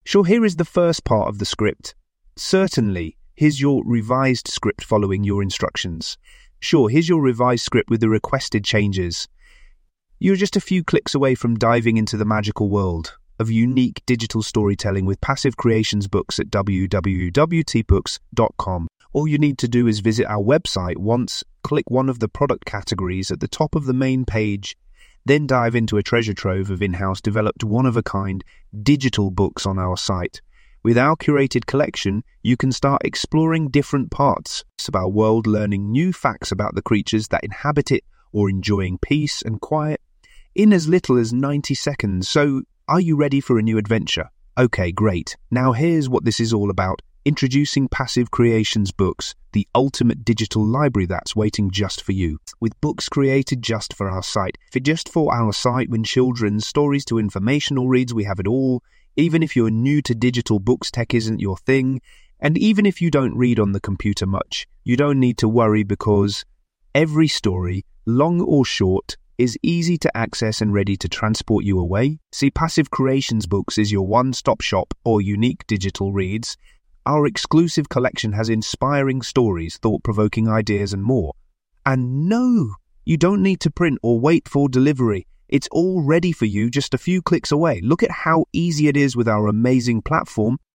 Sure, here is the first part of the script. Certainly, here's your revised script following your instructions. Sure, here's your revised script with the requested changes. You're just a few clicks away from diving into the magical world of unique digital storytelling with Passive Creations Books at www.tbooks.com. All you need to do is visit our website once, click one of the product categories at the top of the main page, then dive into a treasure trove of in-house developed one-of-a-kind digital books on our site. With our curated collection, you can start exploring different parts of our world, learning new facts about the creatures that inhabit it or enjoying peace and quiet in as little as 90 seconds. So, are you ready for a new adventure? Okay, great. Now here's what this is all about. Introducing Passive Creations Books, the ultimate digital library that's waiting just for you. With books created just for our site. When children's stories to informational reads, we have it all. Even if you're new to digital books, tech isn't your thing. And even if you don't read on the computer much, you don't need to worry because every story, long or short, is easy to access and ready to transport you away. See, Passive Creations Books is your one-stop shop or unique digital reads. Our exclusive collection has inspiring stories, thought-provoking ideas and more. And no, you don't need to print or wait for delivery. It's all ready for you just a few clicks away. Look at how easy it is with our amazing platform.